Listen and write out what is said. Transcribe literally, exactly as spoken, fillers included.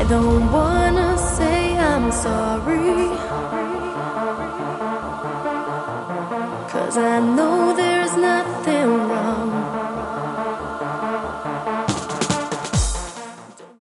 don't wanna say I'm sorry, 'cause I know there's nothing